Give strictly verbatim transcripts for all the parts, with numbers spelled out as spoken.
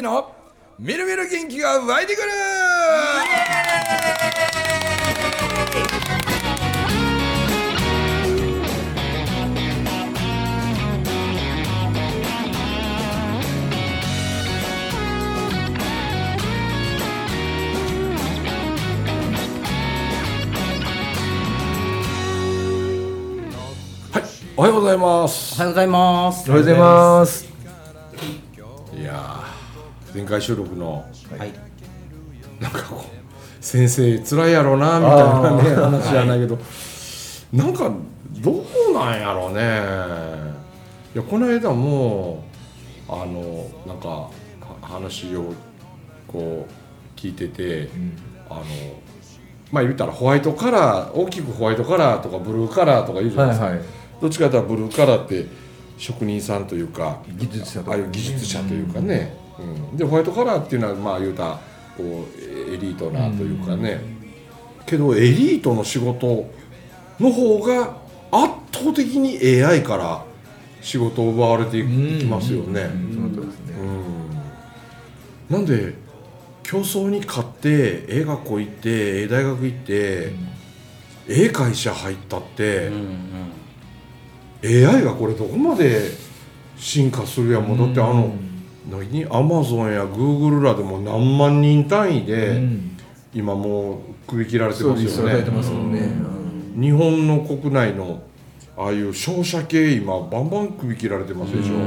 のみるみる元気が湧いてくる。はい、おはようございます。 おはようございます。 おはようございます。 いやー、前回収録の、 はい、 なんかこう先生辛いやろうなみたいなね話じゃないけど、はい、なんかどうなんやろうね。いやこの間もあのなんか話をこう聞いてて、うん、あのまあ言ったらホワイトカラー、大きくホワイトカラーとかブルーカラーとか言うじゃないですか、はいはい、どっちかというとブルーカラーって職人さんというか技術者とか、 ああいう技術者というかね、うんうん、でホワイトカラーっていうのはまあ言うたらこうエリートなというかね、うん、けどエリートの仕事の方が圧倒的に エーアイ から仕事を奪われていきますよね。なんで競争に勝って英学校行って英大学行って、うん、英会社入ったって、うんうん、エーアイ がこれどこまで進化するやもん。だってあの、うん、何アマゾンやグーグルらでも何万人単位で、うん、今もう首切られてますよね。日本の国内のああいう商社系今バンバン首切られてますでしょ、うん、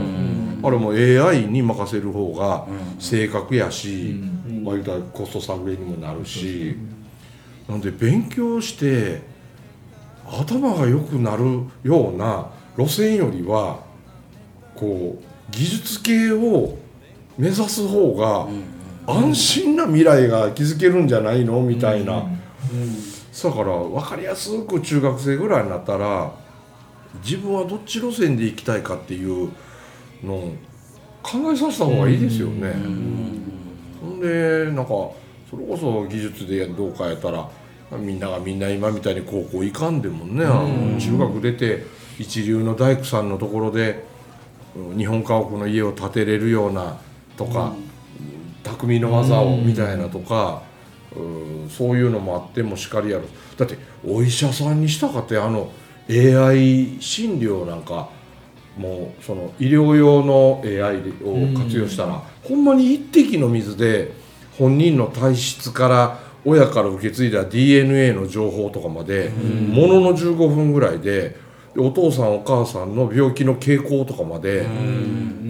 あれも エーアイ に任せる方が正確やし、うん、まあ、言うたらコスト削減にもなるし、うん、なんで勉強して頭が良くなるような路線よりはこう技術系を目指す方が安心な未来が築けるんじゃないのみたいな、うんうん、だから分かりやすく中学生ぐらいになったら自分はどっち路線で行きたいかっていうのを考えさせた方がいいですよね。ほんでなんかそれこそ技術でどうかやったらみんながみんな今みたいに高校行かんでもね、中学出て一流の大工さんのところで日本家屋の家を建てれるようなとか、匠の技をみたいなとか、うそういうのもあってもしかりやる。だってお医者さんにしたかってあのエーアイ 診療なんかもうその医療用の エーアイ を活用したら、うん、ほんまに一滴の水で本人の体質から親から受け継いだ ディーエヌエー の情報とかまで、うん、もののじゅうごふんぐらいでお父さんお母さんの病気の傾向とかまで、うん、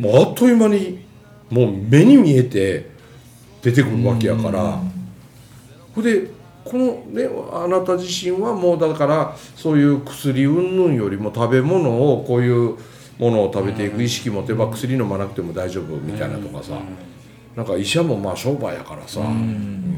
もうあっという間にもう目に見えて出てくるわけやから、うん、でこのね、あなた自身はもうだからそういう薬云々よりも食べ物をこういうものを食べていく意識持てば薬飲まなくても大丈夫みたいなとかさ、なんか医者もまあ商売やからさ、うん、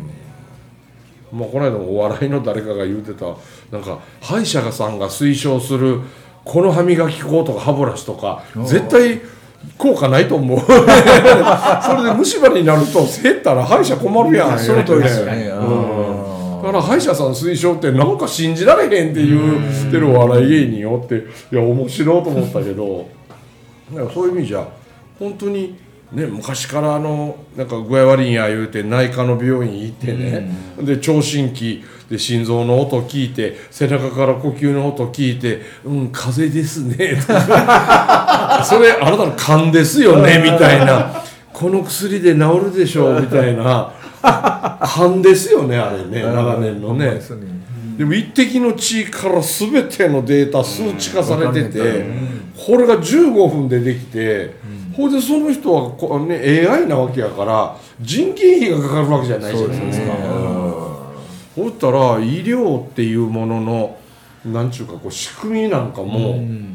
まあ、この間もお笑いの誰かが言うてたなんか歯医者さんが推奨するこの歯磨き粉とか歯ブラシとか絶対効果ないと思うそれで虫歯になると減ったら歯医者困るやん。 その通りですよね。 だから歯医者さん推奨ってなんか信じられへんって言ってるお笑い芸人よって、いや面白いと思ったけどなんかそういう意味じゃ本当にね、昔からあのなんか具合悪いんや言うて内科の病院行ってね、で聴診器で心臓の音聞いて背中から呼吸の音聞いて、うん風邪ですねそれあなたの勘ですよねみたいな、この薬で治るでしょうみたいな勘ですよねあれね、長年のね。でも一滴の血から全てのデータ数値化されてて、これがじゅうごふんでできて、ほいでその人はこ、ね、エーアイ なわけやから人件費がかかるわけじゃないじゃないですか。そうしたら医療っていうもののなんちゅうかこう仕組みなんかも、うん、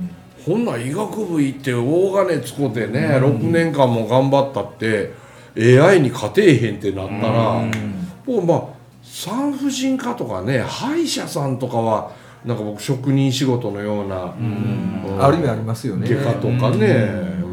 ほんな医学部行って大金使ってね、うん、ろくねんかんも頑張ったって エーアイ に勝てへんってなったら、うん、もうまあ産婦人科とかね歯医者さんとかはなんか僕職人仕事のような、 うんうん、ある意味ありますよね。 外科とかね、うん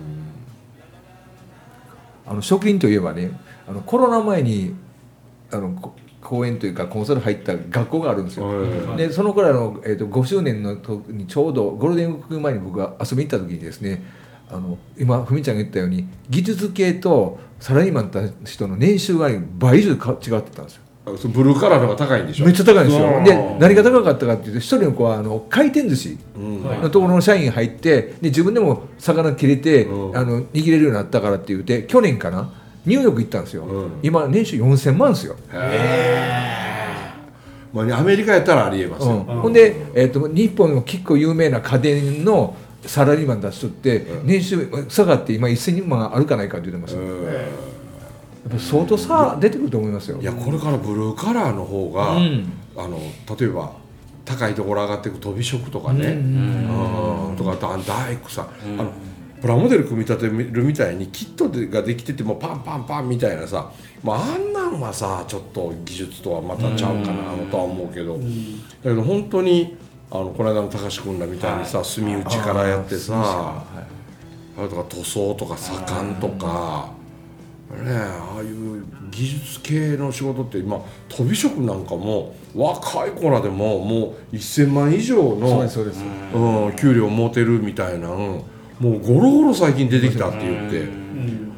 あの職員といえばね、あのコロナ前にあの公演というかコンサル入った学校があるんですよ、はい、でその頃の、えー、とごしゅうねんの時にちょうどゴールデンウィーク前に僕が遊びに行った時にですね、 あの今ふみちゃんが言ったように技術系とサラリーマンの人の年収が倍以上か違ってたんですよ。 ブルーカラーの方が高いんでしょ。 めっちゃ高いんですよ。で何が高かったかっていうと一人の子はあの回転寿司のところの社員入ってで自分でも魚切れて、うん、あの握れるようになったからって言って去年かなニューヨーク行ったんですよ、うん、今年収よんせんまんですよ。 へー、まあ、アメリカやったらありえますよ、うん、 ほんで、えー、と日本の結構有名な家電のサラリーマンたちとって年収下がって今せんまんあるかないかって言ってますよ。やっぱ相当差出てくると思いますよ。 いやこれからブルーカラーの方が、うん、あの例えば高いところ上がっていく飛び職とかね、うんうん、とか大工さん、うん、あのプラモデル組み立てるみたいにキットができててもパンパンパンみたいなさ、まあ、あんなんはさちょっと技術とはまたちゃうかなとは思うけど、うん、だけど本当にあのこの間の高橋君らみたいにさ、はい、墨打ちからやってさ、あ, あれとか塗装とか左官とか、ね、ああいう技術系の仕事って今飛び職なんかも若い子らでももうせんまん以上のそうです、うん、給料を持てるみたいな、うん、もうゴロゴロ最近出てきたって言って、うん、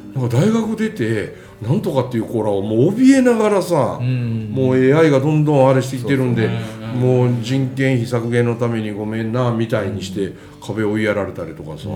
なんか大学出てなんとかっていう子らをもう怯えながらさ、うん、もう エーアイ がどんどんあれしてきてるんで、もう人件費削減のためにごめんなみたいにして壁を追いやられたりとかさ、うん、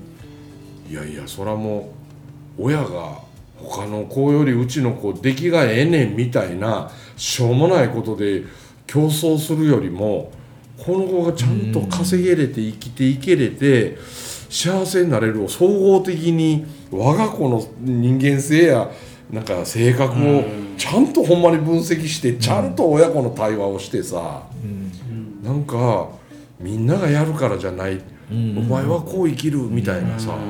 いやいやそらもう親が他の子よりうちの子出来がええねんみたいなしょうもないことで競争するよりもこの子がちゃんと稼げれて生きていけれて幸せになれるを総合的に我が子の人間性やなんか性格をちゃんとほんまに分析してちゃんと親子の対話をしてさ、なんかみんながやるからじゃない、お前はこう生きるみたいなさ、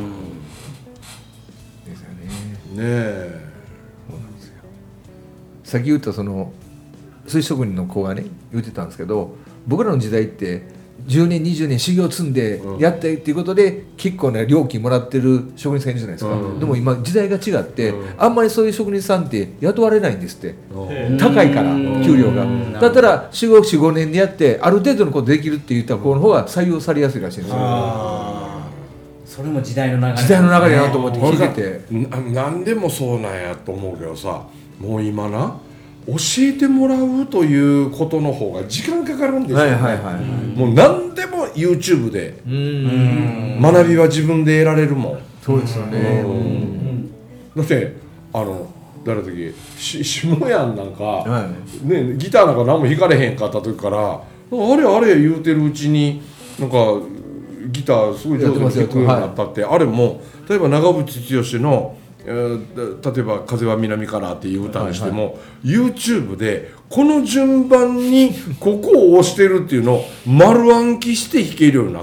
ねえ、 そうなんですよ。さっき言ったその寿司職人の子がね言ってたんですけど、僕らの時代ってじゅうねんにじゅうねん修行積んでやってっていうことで結構ね料金もらってる職人さんいるじゃないですか、うん、でも今時代が違って、うん、あんまりそういう職人さんって雇われないんですって、うん、高いから給料が、うん、だったらよん、ご、ごねんでやってある程度のことできるって言ったらこの方が採用されやすいらしいんですよ。 あ、それも時代の流れ、ね、 時代の流れなと思って聞いてて、 な何でもそうなんやと思うけどさ、もう今な教えてもらうということの方が時間かかるんですよね、はいはいはい、もう何でも YouTube でうん学びは自分で得られるもん。 そうですよね、うんうん、だってあの誰だっけし下やんなんか、はいね、ギターなんか何も弾かれへんかった時からあれあれ言うてるうちになんかギターすごい上手に弾くようになったって、はい、あれも例えば長渕剛の例えば風は南からっていう歌にしても、はいはい、YouTube でこの順番にここを押してるっていうのを丸暗記して弾けるようになって、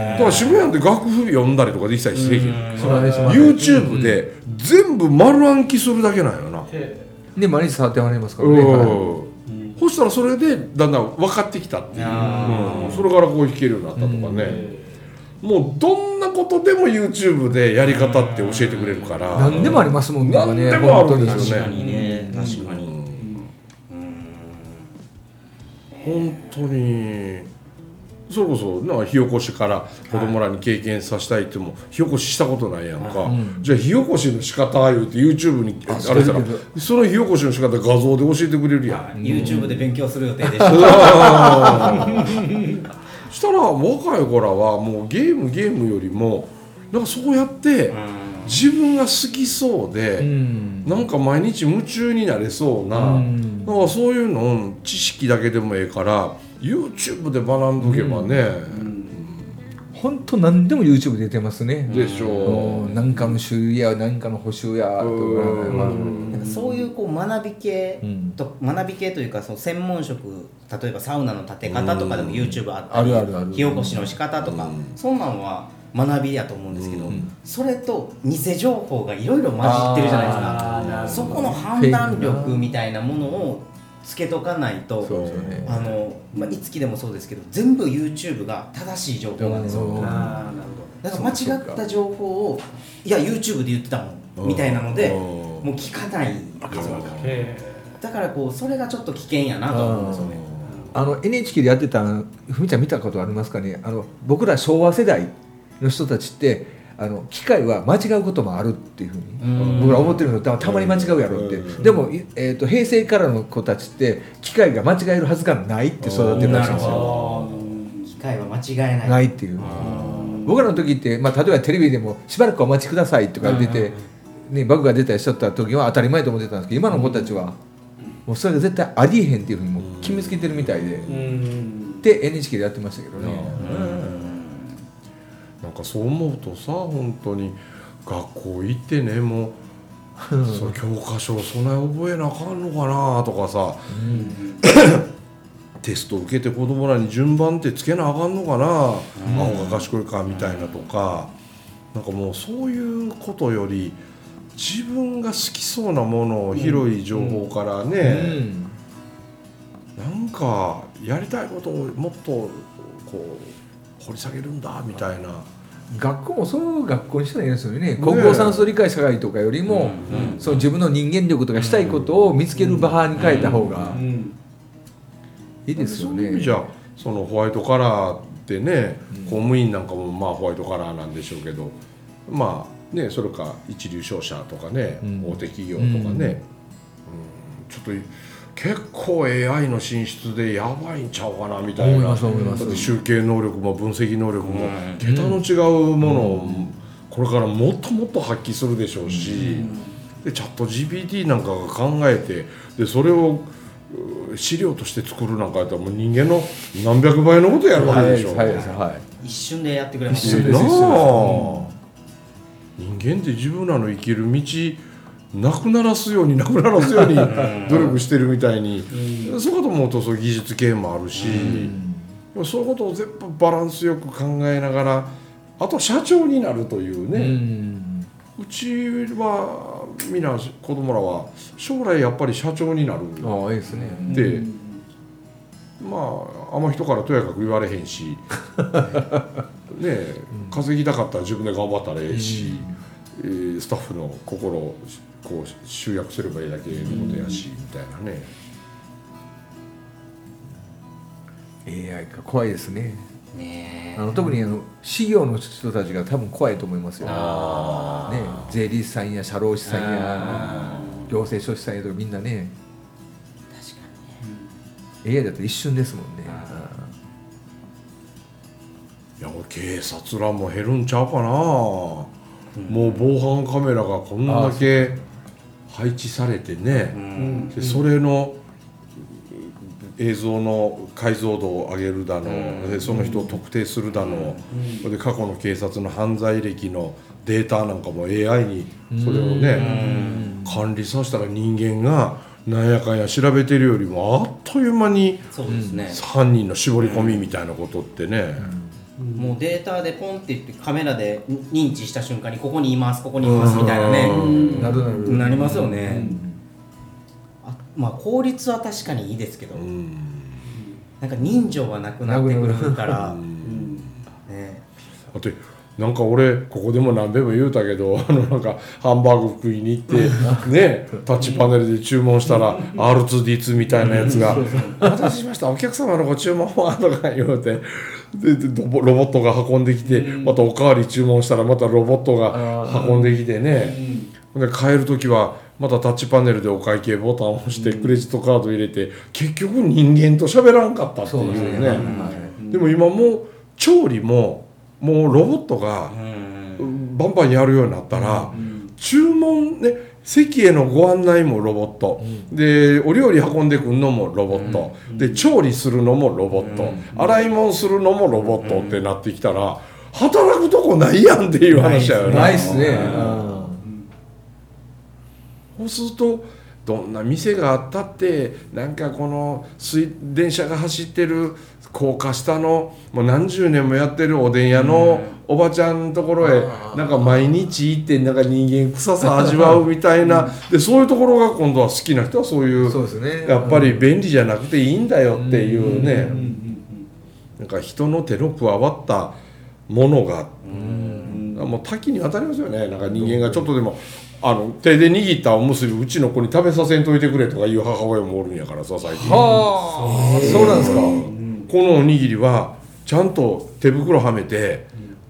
だから渋谷で楽譜読んだりとかできたりしてへん、YouTube で全部丸暗記するだけなんよな。 で毎日触ってもらいますからね、 うん、そしたらそれでだんだん分かってきたっていう、うん、それからこう弾けるようになったとかね、もうどんなことでも YouTube でやり方って教えてくれるから何でもありますもんね。 何でもあるんですよね。 確かにね、確かに、うん、 本当にそれこそな火起こしから子供らに経験させたいっても、はい、火起こししたことないやんか、はい、じゃあ火起こしの仕方言うて YouTube にあれしたらその火起こしの仕方画像で教えてくれるやん、はい、 YouTube で勉強する予定でしたしたら若い子らはもうゲームゲームよりもなんかそうやって自分が好きそうで、うん、なんか毎日夢中になれそうな、うん、なんかそういうの知識だけでもええから YouTube で学んどけばね、うん、 本当何でも YouTube で出てますね。 でしょう。 何かの修理や何かの補修やとか、 なんかそういうこう学び系と、うん、学び系というかその専門職、例えばサウナの建て方とかでも YouTube あったり、火起こしの仕方とか、うん、そんなのは学びやと思うんですけど、うん、それと偽情報がいろいろ混じってるじゃないですか。そこの判断力みたいなものをつけとかないと、ね、あのまあ、いつきでもそうですけど全部 YouTube が正しい情報なんですよ。あ、だから間違った情報をいや YouTube で言ってたもんみたいなのでもう聞かないですよ。だからこうそれがちょっと危険やなと思うんですよね。 あの エヌエイチケー でやってたふみちゃん見たことありますかね。あの僕ら昭和世代の人たちってあの機械は間違うこともあるっていうふうに僕ら思ってるのでたまに間違うやろってでも、えーと、平成からの子たちって機械が間違えるはずがないって育てるらしいんですよ。 機械は間違えないないっていう僕らの時って、まあ、例えばテレビでもしばらくお待ちくださいとか出て、ね、バグが出たりしちゃった時は当たり前と思ってたんですけど今の子たちはもうそれが絶対ありえへんっていうふうにもう決めつけてるみたいでで エヌエイチケー でやってましたけどね。 なんかそう思うとさ本当に学校行ってねもうその教科書をそんなに覚えなあかんのかなとかさ、うん、テスト受けて子供らに順番ってつけなあかんのかな、うん、アホか賢いかみたいなとか、うん、なんかもうそういうことより自分が好きそうなものを広い情報からね、うんうん、なんかやりたいことをもっとこう掘り下げるんだみたいな。 学校もそういう学校にしたらいいですよね。国語算数理解社会とかよりも、うんうん、その自分の人間力とかしたいことを見つける場に変えた方がいいですよね。 そういう意味じゃそのホワイトカラーってね、うん、公務員なんかもまあホワイトカラーなんでしょうけどまあねそれか一流商社とかね、うん、大手企業とかね、うんうん、ちょっと結構 エーアイ の進出でやばいんちゃうかなみたいな。だって集計能力も分析能力も桁の違うものをこれからもっともっと発揮するでしょうしでチャット ジーピーティー なんかが考えてでそれを資料として作るなんかやったらもう人間の何百倍のことやるわけでしょ。 はいはいはい、 一瞬でやってくれますね。 なあ人間って自分らの生きる道なくならすようになくならすように努力してるみたいにそうかと思うとそう技術系もあるしそういうことを全部バランスよく考えながらあと社長になるというねうちはみんな子供らは将来やっぱり社長になるああいいですねでまああんま人からとやかく言われへんしね稼ぎたかったら自分で頑張ったらええしスタッフの心をこう集約すればいいだけのことやし、みたいなね。 エーアイ か怖いですね。 ねあの特にあの事業の人たちが多分怖いと思いますよ。 あね税理士さんや社労士さんや行政書士さんやとかみんなね。 確かに、ね。エーアイ だと一瞬ですもんね。 いや警察らも減るんちゃうかな。もう防犯カメラがこんだけ配置されてね、うん、でそれの映像の解像度を上げるだの、うん、でその人を特定するだの、うん、で過去の警察の犯罪歴のデータなんかも エーアイ にそれをね、うん、管理させたら人間がなんやかんや調べてるよりもあっという間にそうですね、 犯人の絞り込みみたいなことってね、 うん、もうデータでポンって言ってカメラで認知した瞬間にここにいますここにいますみたいなね、うん、 なるなるなりますよね、うん、あまあ効率は確かにいいですけど、うん、なんか人情はなくなってくるから、うんね、 だってなんか俺ここでも何べも言うたけどあのなんかハンバーグ食いに行ってねタッチパネルで注文したら アールツーディーツー みたいなやつが「お待たせしましたお客様のご注文は」とか言うてでロボットが運んできてまたおかわり注文したらまたロボットが運んできてねで帰る時はまたタッチパネルでお会計ボタンを押してクレジットカード入れて結局人間と喋らんかったっていうね。でも今もう調理ももうロボットがバンバンやるようになったら、うん、注文ね席へのご案内もロボット、うん、でお料理運んでくるのもロボット、うん、で調理するのもロボット、うん、洗い物するのもロボットってなってきたら働くとこないやんっていう話だよね。 ないっすね。 そうするとどんな店があったってなんかこの水電車が走ってる高架下のもう何十年もやってるおでん屋のおばちゃんのところへなんか毎日行ってなんか人間臭さ味わうみたいなでそういうところが今度は好きな人はそういうそうですね、 やっぱり便利じゃなくていいんだよっていうねなんか人の手の加わったものがもう多岐にわたりますよね。なんか人間がちょっとでもあの手で握ったおむすびうちの子に食べさせんといてくれとかいう母親もおるんやからさ最近。 はあそうなんですか。 このおにぎりはちゃんと手袋はめて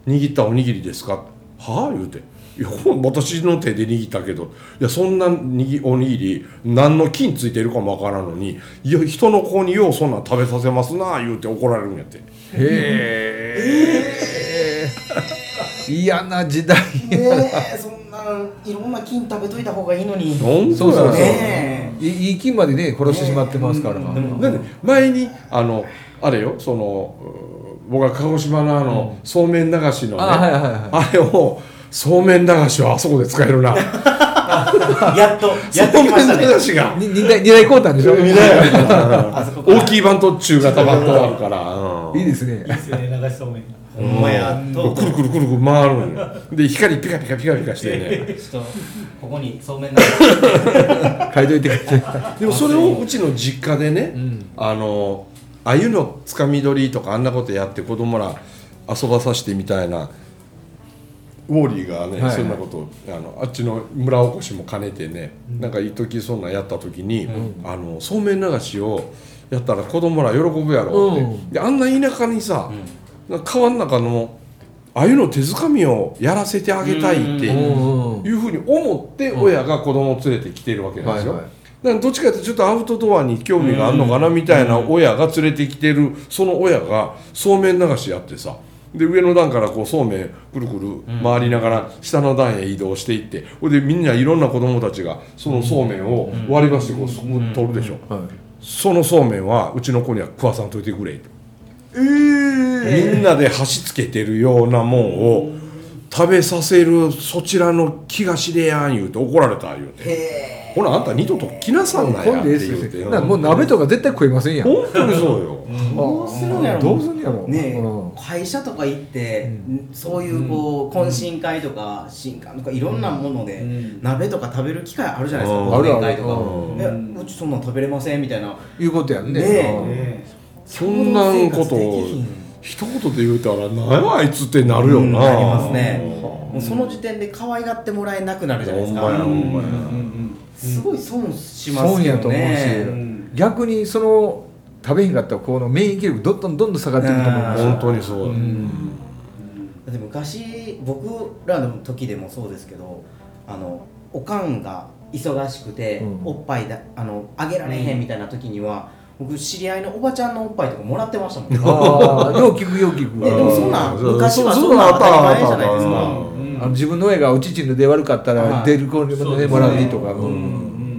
握ったおにぎりですかはあ言うていや私の手で握ったけどいやそんなにぎおにぎり何の菌ついてるかもわからんのにいや人の子にようそんなん食べさせますな言うて怒られるんやって。 へえ嫌な時代えー、そんないろんな菌食べといた方がいいのに。 そうそうそう、 ね、 いい菌までね殺してしまってますから、ね、 だって前にあのあれよその僕は鹿児島のあの、うん、そうめん流しのね あ,、はいはいはい、あれをそうめん流しはあそこで使えるなやっとやってきましたね。 そうめん流しがにだい交代でしょにだい大きいバント中がたまってあるから、 うん、いいですね。いいですよね流しそうめんほんまやとくるくるくるくる回るんよで光ピカピカピカピカしてねちょっとここにそうめん流し書いといてくれてでもそれをうちの実家でね、うん、あのあゆのつかみ取りとかあんなことやって子供ら遊ばさせてみたいなウォーリーがね、はい、そんなことあのあっちの村おこしも兼ねてね、うん、なんか一時そんなんやった時に、うん、あのそうめん流しをやったら子供ら喜ぶやろって、うん、であんな田舎にさ、うん、川の中のあゆの手づかみをやらせてあげたいっていうふうに思って親が子供を連れてきてるわけなんですよ、はいはい、だからどっちかというとちょっとアウトドアに興味があるのかなみたいな親が連れてきてるその親がそうめん流しやってさで上の段からこうそうめんくるくる回りながら下の段へ移動していってほいでみんないろんな子供たちがそのそうめんを割り箸でこうすく取るでしょ、はい、そのそうめんはうちの子には食わさんといてくれと、えー、みんなで箸つけてるようなもんを食べさせるそちらの気が知れやん言うて怒られた言うてほらあんた二度と来なさんなやって言うてもう鍋とか絶対食えませんやん本当にそうよどうするんやろどうするんやろねえ、うん、会社とか行って、うん、そういうこう懇親会とか新歓とかいろんなもので、うん、鍋とか食べる機会あるじゃないですか忘年会とかえうちそんなん食べれませんみたいないうことやんねねえそんなことを一言で言うたら何やあいつってなるよな、うん、 なりますねもうその時点で可愛がってもらえなくなるじゃないですかほんまやほんまやすごい損しますよね。 損やと思うし、うん、逆にその食べへんかったらこの免疫力どんどんどんどん下がっていくと思います。 本当にそうだ、うん、 だって昔僕らの時でもそうですけどあのおかんが忙しくて、うん、おっぱいだあのあげられへんみたいな時には、うん、僕知り合いのおばちゃんのおっぱいとかもらってましたもんああよう聞くよう聞くでもそんな昔はそんな当たり前じゃないですかあの自分の親がお乳の出悪かったら出る子にもらうとか、うんうん、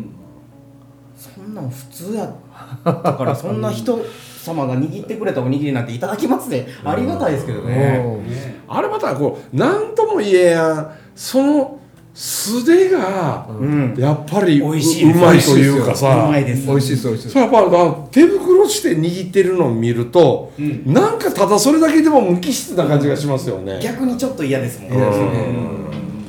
そんなん普通やだからそんな人様が握ってくれたおにぎりなんていただきますねありがたいですけどね、うん、 あれまたこう何とも言えやんその素手がやっぱり う,、うん、うまいというかさうまいです美味しいです美味しいですそれやっぱ手袋して握ってるのを見ると、うん、なんかただそれだけでも無機質な感じがしますよね逆にちょっと嫌ですもんね、うん、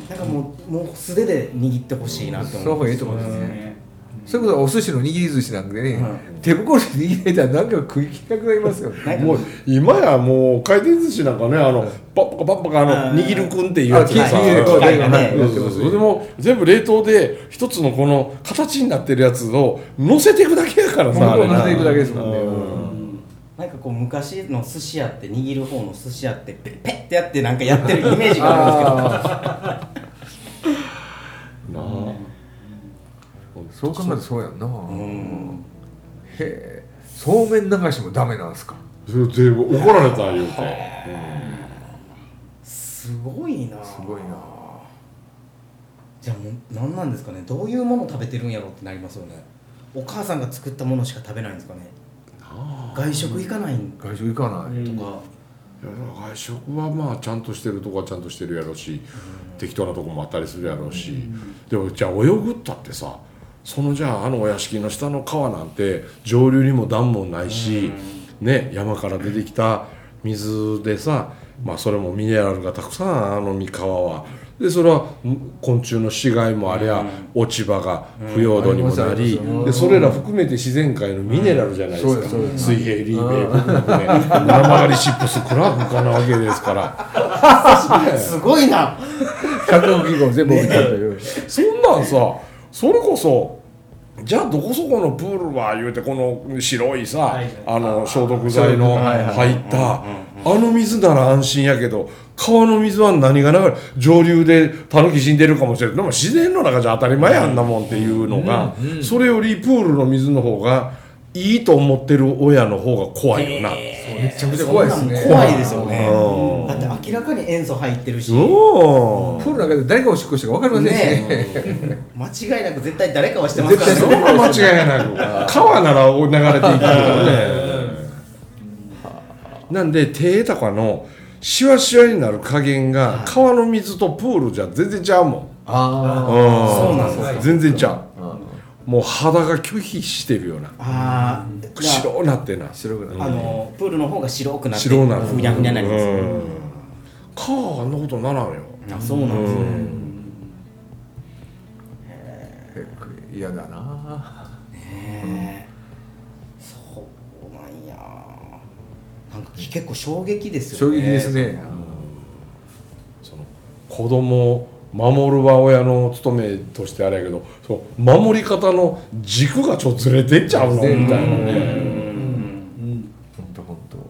なんかもう、もう素手で握ってほしいなって思うその方がいいと思いますねそういうことはお寿司の握り寿司なんでね、うん、手袋で握れたらなんか食い気なくなりますよねもう今やもう回転寿司なんかねあのパッパカパッパカあの握るくんっていうやつがさそれでも全部冷凍で一つのこの形になってるやつを乗せていくだけやからさあれ乗せていくだけですもんね、うんうんなんかこう昔の寿司屋って握る方の寿司屋ってペッペッってやってなんかやってるイメージがあるんですけどなあそう考えるとそうやんな、うん、へえそうめん流しもダメなんですか全部怒られた言うて、うん、 すごいなすごいなじゃあもう何なんですかねどういうものを食べてるんやろってなりますよねお母さんが作ったものしか食べないんですかね外食行かないん外食行かない、 とか、 うん、いや外食はまあちゃんとしてるとこはちゃんとしてるやろうし、うん、適当なとこもあったりするやろうし、うん、でもじゃあ泳ぐったってさそのじゃああのお屋敷の下の川なんて上流にもダムもないし、うんね、山から出てきた水でさ、まあ、それもミネラルがたくさんあの三河はでそれは昆虫の死骸もありゃ、うん、落ち葉が腐葉土にもなり、うん、でそれら含めて自然界のミネラルじゃないですか、うん、水平リーベイブ含め生ガリシップスクラークかなわけですからすごいな格納記号全部置いてあるよそんなんさそれこそじゃあどこそこのプールは言うてこの白いさ、はい、あの消毒剤の入ったあの水なら安心やけど川の水は何が流れ上流でタヌキ死んでるかもしれない。でも自然の中じゃ当たり前やんなもんっていうのが、うんうん、それよりプールの水の方がいいと思ってる親の方が怖いよな。 めちゃめちゃ怖いですね。 怖いですよね。だって明らかに塩素入ってるし、プールの中で誰がおしっこしたか分かりませんしね。 間違いなく絶対誰かはしてますからね。 そんな間違いなく川なら流れていくからね。なんで手とかのシワシワになる加減が川の水とプールじゃ全然ちゃうもん。 ああ、そうなんですか。全然ちゃう。もう肌が拒否してるような。ああ、白なってな。 白くなって。あのプールの方が白くなって。 白なる。 ふにゃふにゃになります。 川はあんなことならんよ。 あ、そうなんですね。 嫌だな。 ねえ。そうなんや。なんか結構衝撃ですよね。 衝撃ですね。 その子供を守るは親の務めとしてあれやけど、そう守り方の軸がちょっとずれてっちゃうのみたいなね。 本当本当。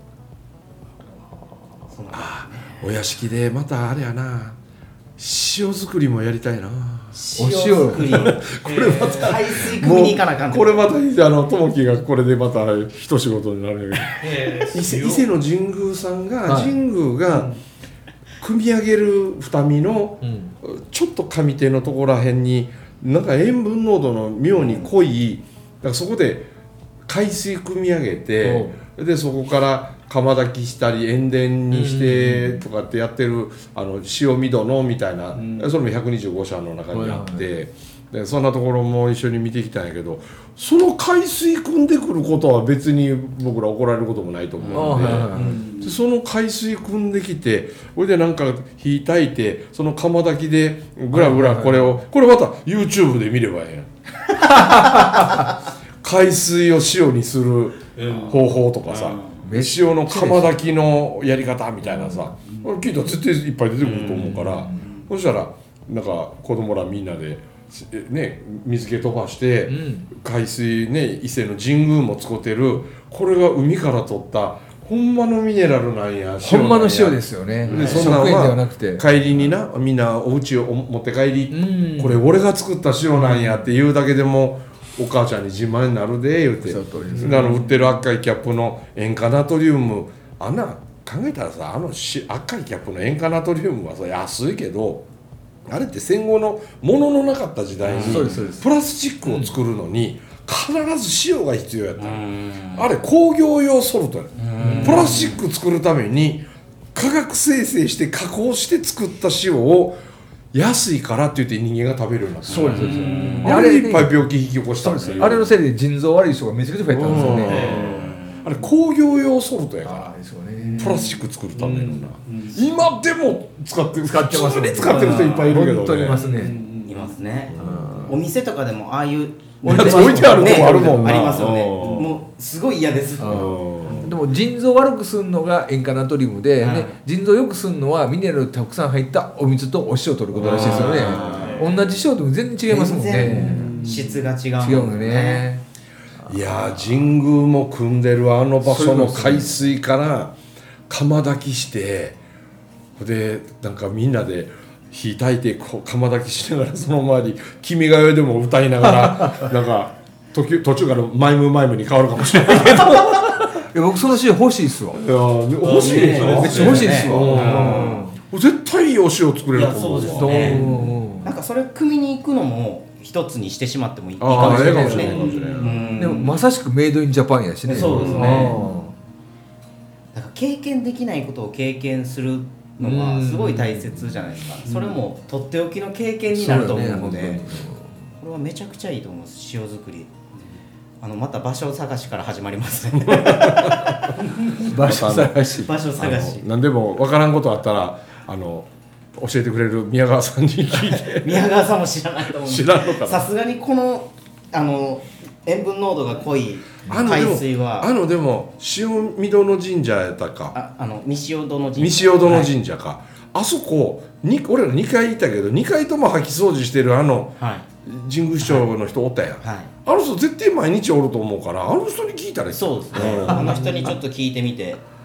ああ、お屋敷でまたあれやな、塩作りもやりたいな。 塩作り。これまた海水汲みに行かなあかん。 これまたあの友樹がこれでまた一仕事になるんやけど、伊勢、伊勢の神宮さんが、神宮が組み上げる二見のちょっと上手のところらへんになんか塩分濃度の妙に濃い、だからそこで海水組み上げて、でそこから釜炊きしたり塩田にしてとかってやってるあの塩味殿みたいな、それもひゃくにじゅうご社の中にあって、でそんなところも一緒に見てきたんやけど、その海水汲んでくることは別に僕ら怒られることもないと思うので、その海水汲んできて、それでなんか火炊いてその釜炊きでぐらぐらこれを、これまた YouTube で見ればええやん海水を塩にする方法とかさ、塩の釜炊きのやり方みたいなさ、聞いたら絶対いっぱい出てくると思うから、そしたらなんか子供らみんなでね、水気飛ばして、うん、海水ね、伊勢の神宮も使ってる、これが海から取ったほんまのミネラルなんや、 ほんまの塩ですよね。 でそんなんは帰りにな、みんなお家を持って帰り、うん、これ俺が作った塩なんやって言うだけでもお母ちゃんに自慢になるで言うて、あの売ってる赤いキャップの塩化ナトリウム、あんな考えたらさ、あのし赤いキャップの塩化ナトリウムはさ安いけど、あれって戦後の物のなかった時代にプラスチックを作るのに必ず塩が必要やった。あれ工業用ソルトや。プラスチック作るために化学生成して加工して作った塩を安いからって言って人間が食べるようになった。 そうです。 あれいっぱい病気引き起こしたんですよ。 あれのせいで腎臓悪い人がめちゃくちゃ増えたんですよね。 あれ工業用ソルトやから、プラスチック作るためのな、今でも使ってる、使ってますね。使ってる人いっぱいいるけどね。 本当にいますね。 いますね。お店とかでもああいう置いてあるとこあるもんな。 ありますよね。もうすごい嫌です。 でも腎臓悪くするのが塩化ナトリウムで、ね、腎臓良くするのはミネラルたくさん入ったお水とお塩を取ることらしいですよね。同じ塩でも全然違いますもんね。 質が違う。 違うのね。 いやー、神宮も組んでるあの場所の海水から釜炊きして、でなんかみんなで火炊いてこう釜炊きしながら、その周り「君が代」でも歌いながらなんか途中途中からマイムマイムに変わるかもしれないけどいや僕その塩欲しいっすわ。 いや欲しいでしょ。 めっちゃ欲しいっすわ。 絶対いいお塩作れると思う。 そうですね。なんかそれ汲みに行くのも一つにしてしまってもいいかもしれないですね。 でもまさしくメイドインジャパンやしね。 そうですね。だから経験できないことを経験するのはすごい大切じゃないですか。それもとっておきの経験になると思うので、これはめちゃくちゃいいと思います。塩作り。あのまた場所探しから始まりますね。 場所探し。 場所探し。 何でも分からんことあったらあの。教えてくれる宮川さんに聞いて宮川さんも知らないと思う。 知らんのかな。 さすがにこのあの塩分濃度が濃い海水はあのでも塩見殿神社やったか、 ああの三塩殿神社、 三塩殿神社か、はい、あそこに俺らにかいいたけどにかいとも掃き掃除してるあの、はい、神宮市長の人おったやん、はい、あの人絶対毎日おると思うから、あの人に聞いたらいい。 そうですね、うん、あの人にちょっと聞いてみて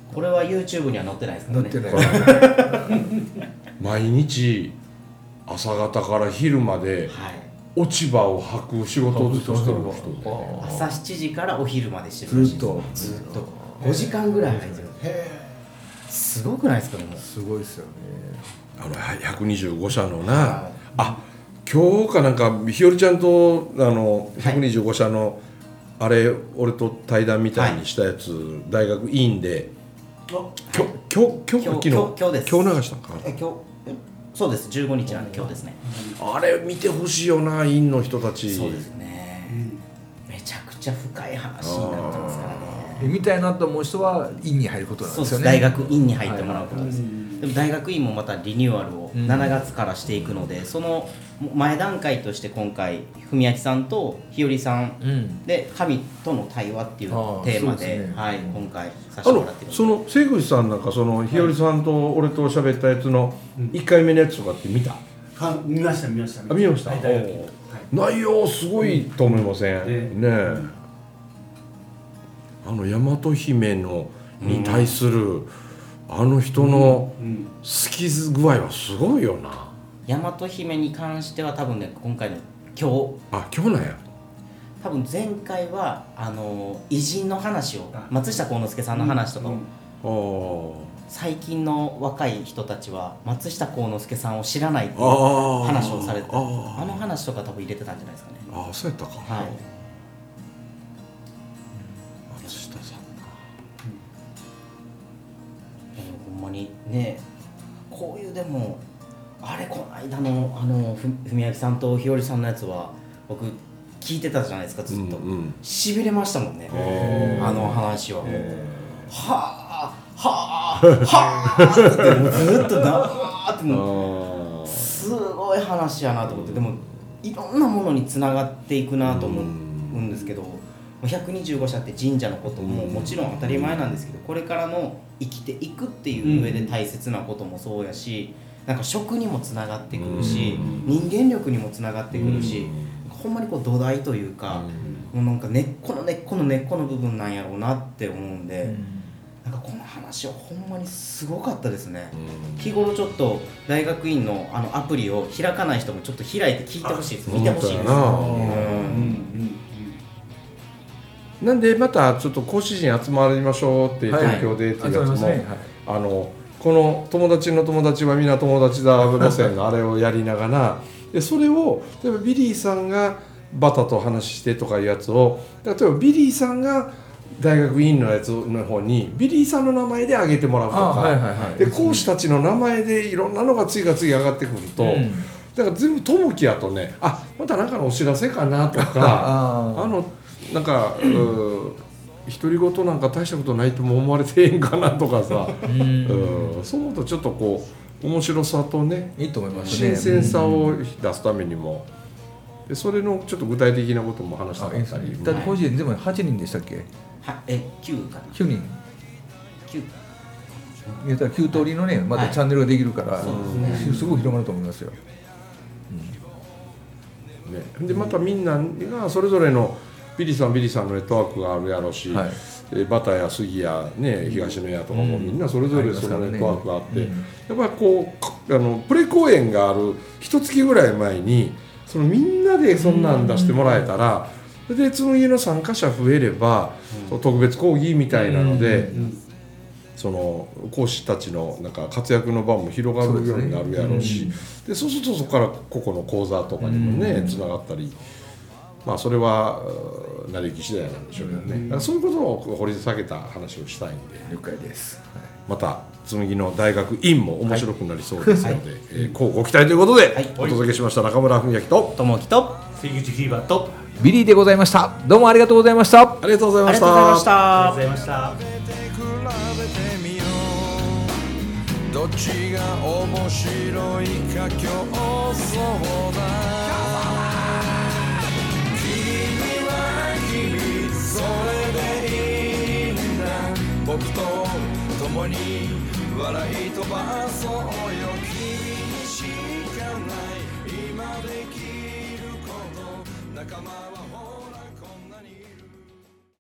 これは YouTube には載ってないですからね。 載ってない。 毎日朝方から昼まで落ち葉を履く仕事をずっとしてる人で、 朝しちじからお昼までしてるらしいです。 ずっとずっとごじかんぐらい入ってる。すごくないですか？でもすごいですよね。 あのひゃくにじゅうご社のな、あ、今日かなんかひよりちゃんとあのひゃくにじゅうご社のあれ俺と対談みたいにしたやつ、はい、大学院で今日今日今日今日です今日流したんか。 え今日そうです、じゅうごにちなんで今日ですね。 あれ見てほしいよな、院の人たち。 そうですね、うん、めちゃくちゃ深い話になってますからね。 見たいなと思う人は院に入ることなんですよね。 そうです、大学院に入ってもらうことです、はい、でも大学院もまたリニューアルをしちがつからしていくので、うん、その前段階として今回文明さんと日和さんで神との対話っていうテーマ で,、うんでね、はい、今回させてもらってる。 その瀬口さんなんかその日和さんと俺と喋ったやつのいっかいめのやつとかって見た？ は見ました見ましたあ見ました、はい、内容すごいと思いません、うん、ねえ、うん、あの大和姫のに対する、うん、あの人の好き具合はすごいよな。 大和姫に関しては多分ね、今回の今日あ今日なんや、 多分前回はあの偉人の話を、松下幸之助さんの話とかを、うんうん、最近の若い人たちは松下幸之助さんを知らないっていう話をされてた。 あ, あの話とか多分入れてたんじゃないですかね。 ああそうやったか、 はい、 松下さんか、 うん、ほんまにね、こういうでもあれこの間のあの文明さんと日和さんのやつは僕聞いてたじゃないですか、ずっと、うんうん、しびれましたもんね、あの話は。はあはあはあってもうずっとだーってもうすごい話やなと思って、でもいろんなものにつながっていくなと思うんですけど、ひゃくにじゅうご社って神社のことももちろん当たり前なんですけど、これからの生きていくっていう上で大切なこともそうやし、なんか食にもつながってくるし、人間力にもつながってくるし、ほんまにこう土台というか、もうなんか根っこの根っこの根っこの部分なんやろうなって思うんで、なんかこの話はほんまにすごかったですね。日頃ちょっと大学院のあのアプリを開かない人もちょっと開いて聞いてほしいです、見てほしいです。 なんでまたちょっと講師陣集まりましょうって東京でっていうやつも、はいはい、あのこの友達の友達はみんな友達だ路線のあれをやりながらで、それを例えばビリーさんがバタと話してとかいうやつを、例えばビリーさんが大学院のやつの方にビリーさんの名前で挙げてもらうとか、はいはいはい、で講師たちの名前でいろんなのが次々上がってくると、うん、だから全部友樹やとね、あまた何かのお知らせかなとかあのなんか独り言なんか大したことないとも思われてへんかなとかさ、うん、そう思うとちょっとこう面白さとね、 いいと思いますね、 新鮮さを出すためにも、でそれのちょっと具体的なことも話したかったり、 だって個人でもはちにんでしたっけ？ はえきゅうかな、 きゅうにん、 きゅう言ったらきゅう通りのね、またチャンネルができるから、はい、すごく広がると思いますよ、 うんね、でまたみんながそれぞれのビリーさんビリーさんのネットワークがあるやろうし、はい、バタや杉や、ね、東野屋とかもみんなそれぞれそのネットワークがあって、うん、やっぱりこうあのプレ公演がある一月ぐらい前にそのみんなでそんなん出してもらえたら、うん、で紬の参加者増えれば、うん、特別講義みたいなので、うん、その講師たちのなんか活躍の場も広がるようになるやろうし、そうですね、でそうするとそこから個々の講座とかにもね、うん、つながったり、まあそれは成り行き次第なんでしょうけどね、うん、だからそういうことを掘り下げた話をしたいんで、 了解です、はい、 また紬の大学院も面白くなりそうですので、はい、えー、こうご期待ということで、はい、お届けしました中村文明と友樹と関口キーバーとビリーでございました。どうもありがとうございました。 ありがとうございました。 ありがとうございました。 どっちが面白いか競争だ。君には君それでいいんだ。僕と共に笑い飛ばそうよ。君にしかない今できること仲間